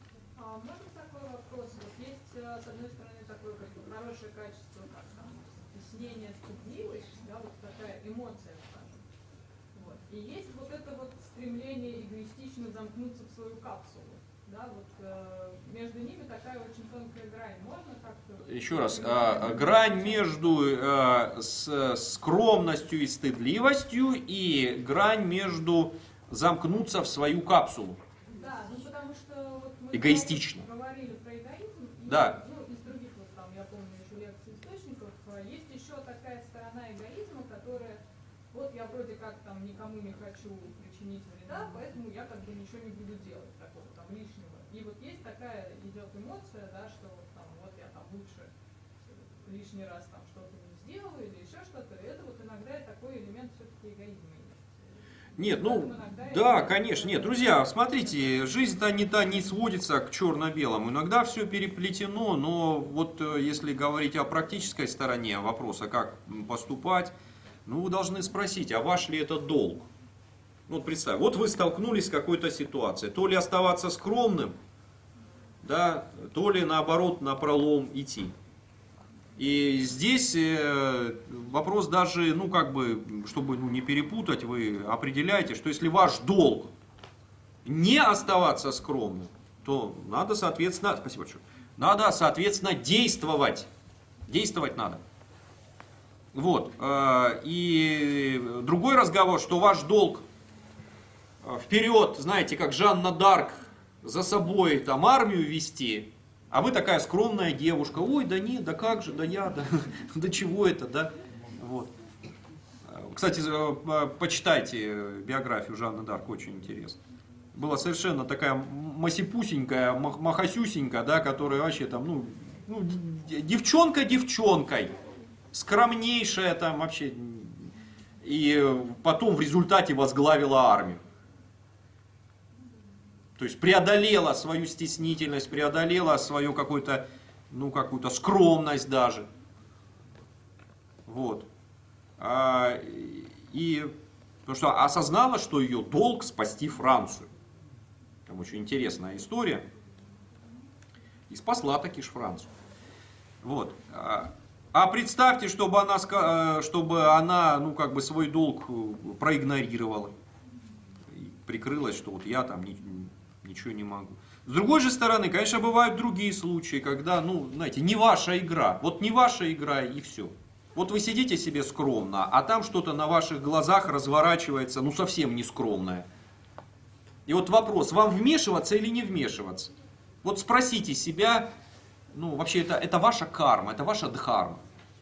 С одной стороны, такое как бы хорошее качество, как там стеснение, стыдливость, да, вот такая эмоция, скажем. Вот. И есть вот это вот стремление эгоистично замкнуться в свою капсулу. Да, вот между ними такая очень тонкая грань. Можно как-то... Еще раз, грань между скромностью и стыдливостью и грань между замкнуться в свою капсулу. Да, ну потому что вот мы эгоистично. Говорили про эгоизм, и, да. Ну, из других, вот там, я помню, еще лекций источников, есть еще такая сторона эгоизма, которая, вот я вроде как там никому не хочу причинить вреда, поэтому я как бы ничего не буду делать такого там лишнего. И вот есть такая, идет эмоция, да, что вот там вот я там лучше лишний раз там что-то не сделаю или еще что-то, это вот иногда такой элемент все-таки эгоизма есть. Нет, ну, да, конечно, нет, друзья, смотрите, жизнь-то не сводится к черно-белому, иногда все переплетено, но вот если говорить о практической стороне вопроса, как поступать, ну, вы должны спросить, а ваш ли это долг? Вот представь, вот вы столкнулись с какой-то ситуацией, то ли оставаться скромным, да, то ли наоборот напролом идти. И здесь вопрос даже, ну как бы, чтобы не перепутать, вы определяете, что если ваш долг не оставаться скромным, то надо, соответственно, спасибо большое, надо, соответственно, действовать. Действовать надо. Вот. И другой разговор, что ваш долг вперед, знаете, как Жанна д'Арк, за собой там армию вести, а вы такая скромная девушка, ой, да нет, да как же, да я, да чего это, да. Вот. Кстати, почитайте биографию Жанны д'Арк, очень интересно. Была совершенно такая масипусенькая, махасюсенькая, да, которая вообще там, ну, ну, девчонка девчонкой, скромнейшая там вообще, и потом в результате возглавила армию. То есть преодолела свою стеснительность, преодолела свою какую-то, ну, какую-то скромность даже. Вот. И потому что осознала, что ее долг спасти Францию. Там очень интересная история. И спасла таки ж Францию. Вот. А представьте, чтобы она, ну, как бы свой долг проигнорировала. И прикрылась, что вот я там ничего не могу. С другой же стороны, конечно, бывают другие случаи, когда, ну, знаете, не ваша игра. Вот не ваша игра и все. Вот вы сидите себе скромно, а там что-то на ваших глазах разворачивается, ну, совсем не скромное. И вот вопрос, вам вмешиваться или не вмешиваться? Вот спросите себя, ну, вообще это ваша карма, это ваша дхарма.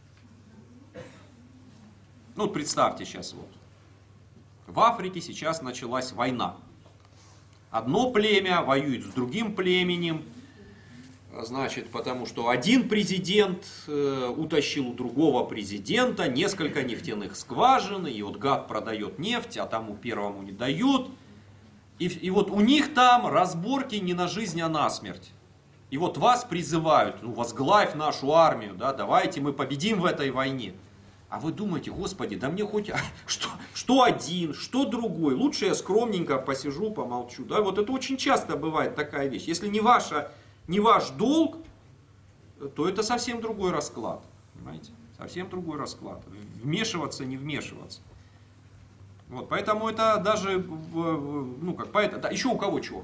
Ну, вот представьте сейчас вот. В Африке сейчас началась война. Одно племя воюет с другим племенем, значит, потому что один президент утащил у другого президента несколько нефтяных скважин, и вот гад продает нефть, а тому первому не дают. И вот у них там разборки не на жизнь, а на смерть. И вот вас призывают, ну, возглавь нашу армию, да, давайте мы победим в этой войне. А вы думаете, господи, да мне хоть что один, что другой, лучше я скромненько посижу, помолчу. Да? Вот это очень часто бывает такая вещь. Если не ваш долг, то это совсем другой расклад. Понимаете? Совсем другой расклад. Вмешиваться, не вмешиваться. Вот, поэтому это даже, ну как, поэтому, да, еще у кого чего?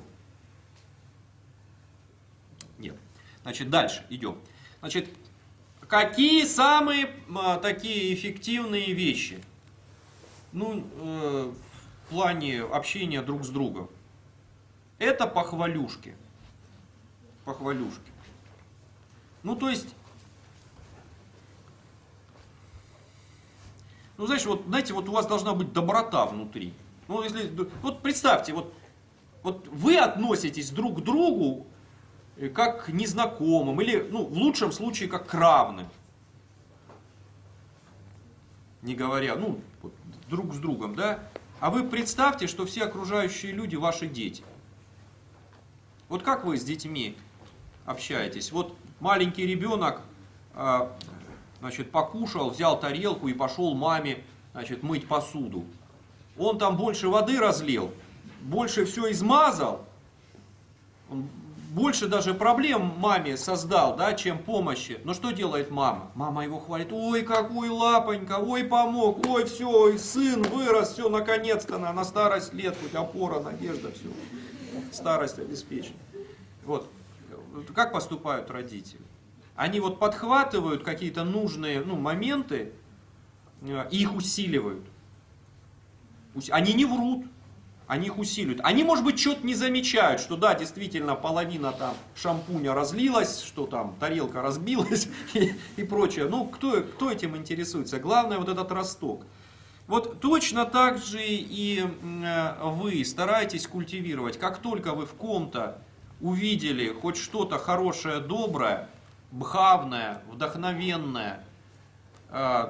Нет. Значит, дальше идем. Значит, какие самые такие эффективные вещи, ну, в плане общения друг с другом? Это похвалюшки. Похвалюшки. Ну, то есть, ну, знаешь, вот, знаете, вот у вас должна быть доброта внутри. Ну, если, вот представьте, вот вы относитесь друг к другу как к незнакомым, или, ну, в лучшем случае, как к равным. Не говоря, ну, вот, друг с другом, да? А вы представьте, что все окружающие люди ваши дети. Вот как вы с детьми общаетесь? Вот маленький ребенок, значит, покушал, взял тарелку и пошел маме, значит, мыть посуду. Он там больше воды разлил, больше все измазал, он больше даже проблем маме создал, да, чем помощи. Но что делает мама? Мама его хвалит: ой, какой лапонька, ой, помог, ой, все, сын вырос, все, наконец-то на старость лет, хоть опора, надежда, все, старость обеспечена. Вот, как поступают родители? Они вот подхватывают какие-то нужные, ну, моменты и их усиливают. Они не врут. Они их усиливают. Они, может быть, что-то не замечают, что да, действительно, половина там шампуня разлилась, что там тарелка разбилась и прочее. Ну, кто этим интересуется? Главное, вот этот росток. Вот точно так же и вы стараетесь культивировать. Как только вы в ком-то увидели хоть что-то хорошее, доброе, бхавное, вдохновенное, то,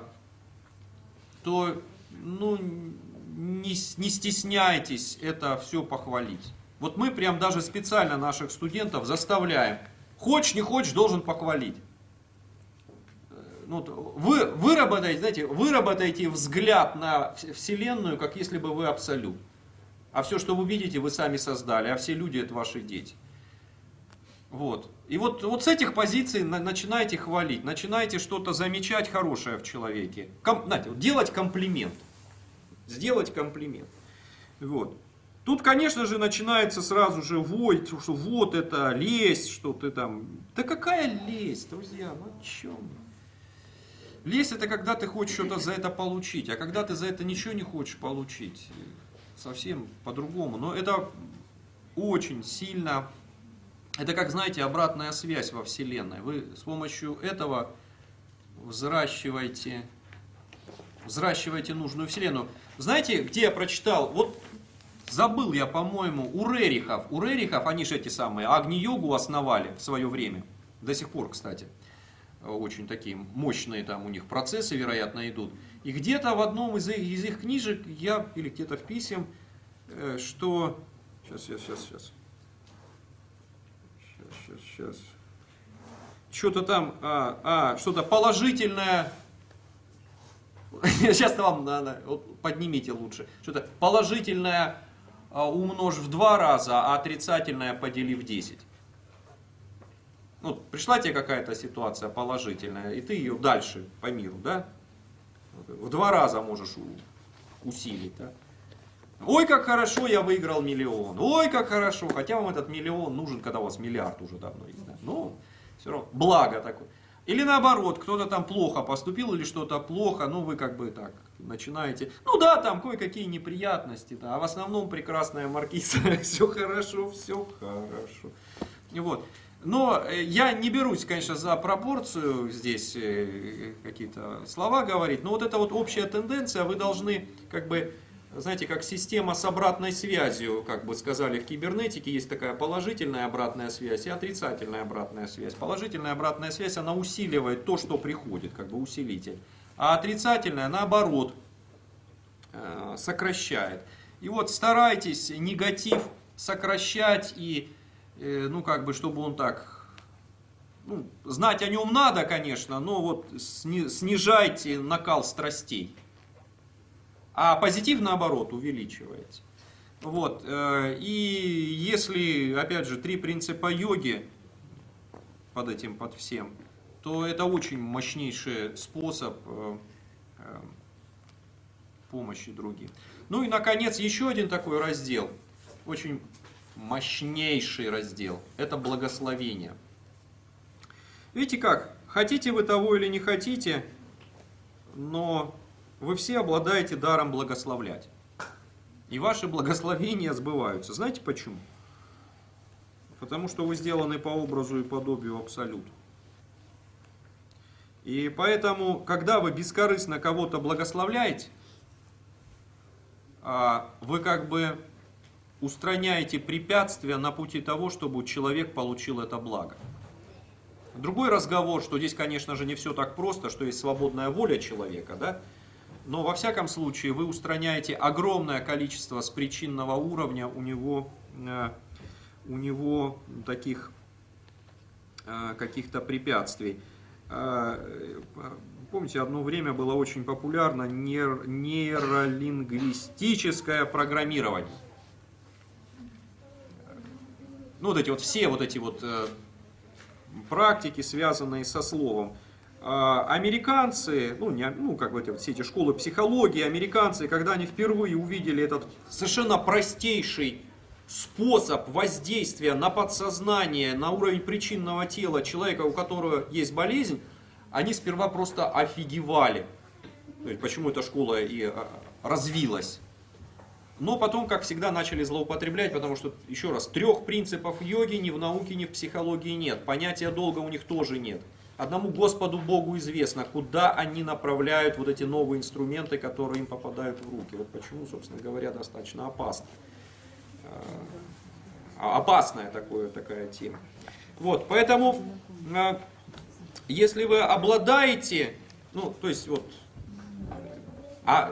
ну, не стесняйтесь это все похвалить. Вот мы прям даже специально наших студентов заставляем. Хочешь, не хочешь, должен похвалить. Ну, вы выработаете, знаете, выработаете взгляд на Вселенную, как если бы вы абсолют. А все, что вы видите, вы сами создали, а все люди — это ваши дети. Вот. И вот с этих позиций начинайте хвалить, начинайте что-то замечать хорошее в человеке. Знаете, делать комплимент. Сделать комплимент. Вот. Тут, конечно же, начинается сразу же вой, что вот это лесть, что ты там... Да какая лесть, друзья, ну о чем? Лесть — это когда ты хочешь что-то за это получить, а когда ты за это ничего не хочешь получить, совсем по-другому. Но это очень сильно... Это, как, знаете, обратная связь во Вселенной. Вы с помощью этого взращиваете нужную Вселенную. Знаете, где я прочитал? Вот забыл я, по-моему, у Рерихов, они же эти самые Агни-йогу основали в свое время, до сих пор, кстати. очень такие мощные там у них процессы, вероятно, идут. И где-то в одном из их книжек, или где-то в писем, что... Сейчас. Что-то там, что-то положительное... Сейчас вам надо, поднимите лучше. Что-то положительное умножь в 2 раза, а отрицательное подели в 10. Ну, пришла тебе какая-то ситуация положительная, и ты ее дальше по миру, да? В 2 раза можешь усилить, да? Ой, как хорошо, я выиграл миллион. Ой, как хорошо. Хотя вам этот миллион нужен, когда у вас миллиард уже давно есть. Да? Но все равно благо такое. Или наоборот, кто-то там плохо поступил или что-то плохо, ну вы как бы так начинаете. Ну да, там кое-какие неприятности, да, а в основном прекрасная маркиза, все хорошо, все хорошо. Вот. Но я не берусь, конечно, за пропорцию здесь какие-то слова говорить, но вот эта вот общая тенденция, вы должны как бы, знаете, как система с обратной связью, как бы сказали в кибернетике, есть такая положительная обратная связь и отрицательная обратная связь. Положительная обратная связь, она усиливает то, что приходит, как бы усилитель. А отрицательная, наоборот, сокращает. И вот старайтесь негатив сокращать и, ну, как бы, чтобы он так, ну, знать о нем надо, конечно, но вот снижайте накал страстей. А позитив, наоборот, увеличивается. Вот. И если, опять же, 3 принципа йоги под всем, то это очень мощнейший способ помощи другим. Ну и, наконец, еще один такой раздел, очень мощнейший раздел, это благословение. Видите как, хотите вы того или не хотите, но... Вы все обладаете даром благословлять. И ваши благословения сбываются. Знаете почему? Потому что вы сделаны по образу и подобию Абсолюта. И поэтому, когда вы бескорыстно кого-то благословляете, вы как бы устраняете препятствия на пути того, чтобы человек получил это благо. Другой разговор, что здесь, конечно же, не все так просто, что есть свободная воля человека, да? Но во всяком случае вы устраняете огромное количество с причинного уровня у него таких каких-то препятствий. Помните, одно время было очень популярно нейролингвистическое программирование. Ну, вот эти практики, связанные со словом. Американцы, все эти школы психологии, американцы, когда они впервые увидели этот совершенно простейший способ воздействия на подсознание, на уровень причинного тела человека, у которого есть болезнь, они сперва просто офигевали. То есть, почему эта школа и развилась. Но потом, как всегда, начали злоупотреблять, потому что, еще раз, 3 принципов йоги ни в науке, ни в психологии нет. Понятия долга у них тоже нет. Одному Господу Богу известно, куда они направляют вот эти новые инструменты, которые им попадают в руки. Вот почему, собственно говоря, достаточно опасно. Опасная такая тема. Вот, поэтому, если вы обладаете, а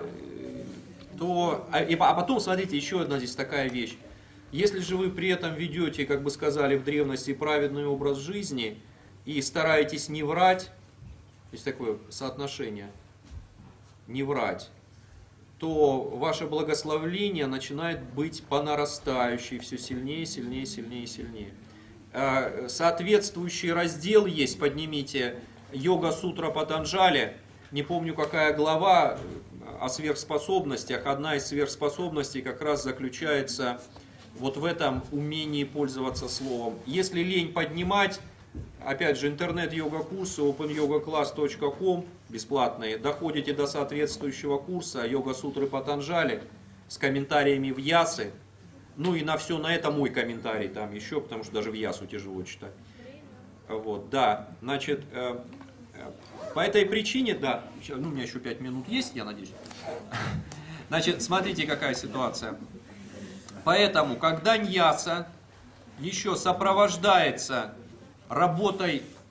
потом, смотрите, еще одна здесь такая вещь. Если же вы при этом ведете, как бы сказали в древности, праведный образ жизни, и стараетесь не врать, есть такое соотношение, не врать, то ваше благословление начинает быть по нарастающей, все сильнее, сильнее, сильнее, сильнее. Соответствующий раздел есть, поднимите, Йога-сутра Патанджали, не помню какая глава, о сверхспособностях. Одна из сверхспособностей как раз заключается вот в этом умении пользоваться словом. Если лень поднимать, опять же, интернет-йога-курсы opanyogaclass.com бесплатные, доходите до соответствующего курса Йога-сутры Патанджали с комментариями в Ясы. Ну и на все на это мой комментарий там еще, потому что даже в Ясу тяжело читать. Вот, да, значит, по этой причине, да, у меня еще 5 минут есть, я надеюсь. Значит, смотрите, какая ситуация. Поэтому, когда ньяса еще сопровождается работой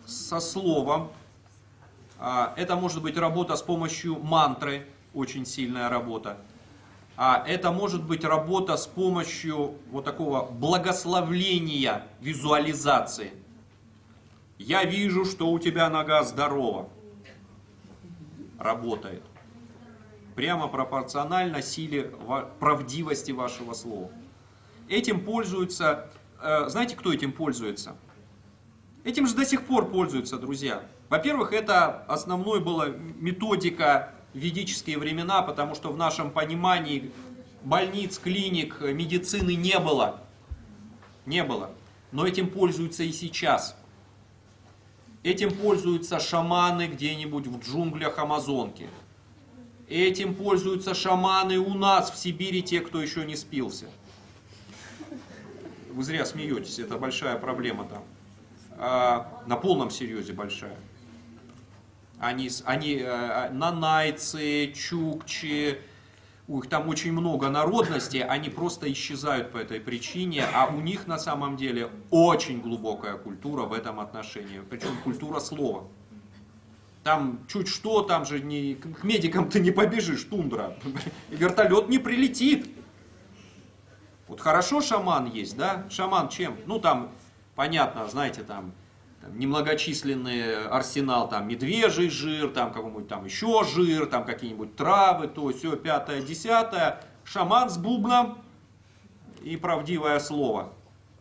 со словом. Это может быть работа с помощью мантры, очень сильная работа. Это может быть работа с помощью вот такого благословления, визуализации. Я вижу, что у тебя нога здорова. Работает. Прямо пропорционально силе правдивости вашего слова. Этим пользуются, знаете, кто этим пользуется? Этим же до сих пор пользуются, друзья. Во-первых, это основной была методика в ведические времена, потому что в нашем понимании больниц, клиник, медицины не было. Не было. Но этим пользуются и сейчас. Этим пользуются шаманы где-нибудь в джунглях Амазонки. Этим пользуются шаманы у нас в Сибири, те, кто еще не спился. Вы зря смеетесь, это большая проблема там. На полном серьезе большая. Они нанайцы, чукчи, их там очень много народностей, они просто исчезают по этой причине, а у них на самом деле очень глубокая культура в этом отношении, причем культура слова. Там чуть что, там же к медикам ты не побежишь, тундра, вертолет не прилетит. Вот хорошо шаман есть, да? Шаман чем? Ну там, понятно, знаете, там немногочисленный арсенал, там медвежий жир, там какой-нибудь там еще жир, там какие-нибудь травы, то все, 5-е, 10-е, шаман с бубном и правдивое слово.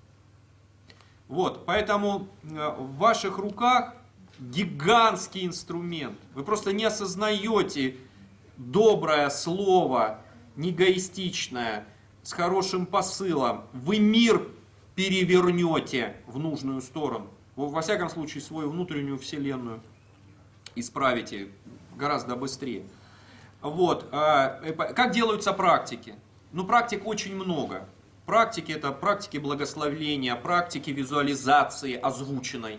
Вот, поэтому в ваших руках гигантский инструмент. Вы просто не осознаете доброе слово, неэгоистичное, с хорошим посылом. Вы мир перевернете в нужную сторону. Во всяком случае, свою внутреннюю вселенную исправите гораздо быстрее. Вот. Как делаются практики? Ну, практик очень много. Практики — это практики благословления, практики визуализации озвученной.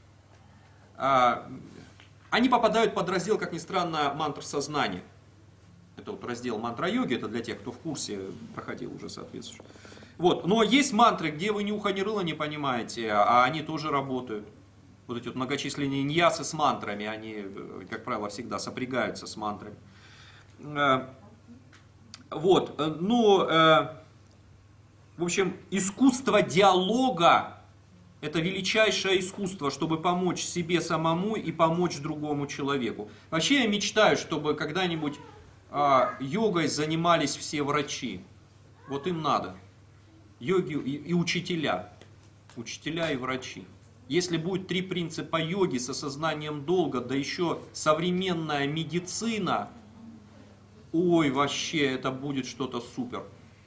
Они попадают под раздел, как ни странно, мантр сознания. Это вот раздел мантра-йоги, это для тех, кто в курсе проходил уже соответствующий. Вот. Но есть мантры, где вы ни уха ни рыла не понимаете, а они тоже работают. Вот эти вот многочисленные ньясы с мантрами, они, как правило, всегда сопрягаются с мантрами. Вот. Ну, в общем, искусство диалога — это величайшее искусство, чтобы помочь себе самому и помочь другому человеку. Вообще я мечтаю, чтобы когда-нибудь йогой занимались все врачи. Вот им надо. Йоги и учителя. Учителя и врачи. Если будет 3 принципа йоги с осознанием долга, да еще современная медицина, ой, вообще, это будет что-то супер.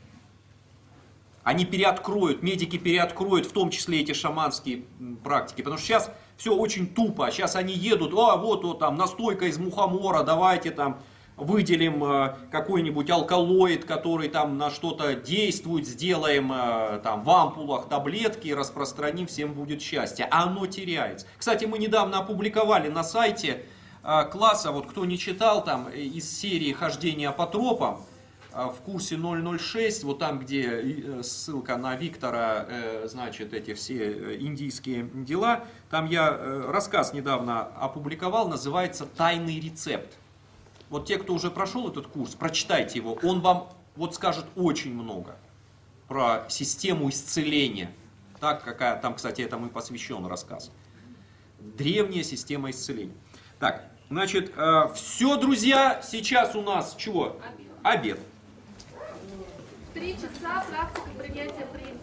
Они переоткроют, медики переоткроют, в том числе эти шаманские практики. Потому что сейчас все очень тупо. Сейчас они едут, вот там настойка из мухомора, давайте там выделим какой-нибудь алкалоид, который там на что-то действует, сделаем там в ампулах таблетки, распространим, всем будет счастье. А оно теряется. Кстати, мы недавно опубликовали на сайте класса, вот кто не читал, там из серии «Хождение по тропам», в курсе 006, вот там, где ссылка на Виктора, значит, эти все индийские дела, там я рассказ недавно опубликовал, называется «Тайный рецепт». Вот те, кто уже прошел этот курс, прочитайте его, он вам вот скажет очень много про систему исцеления. Так, какая там, кстати, этому и посвящен рассказ. Древняя система исцеления. Так, значит, все, друзья, сейчас у нас чего? Обед. 3 часа практика принятия приема.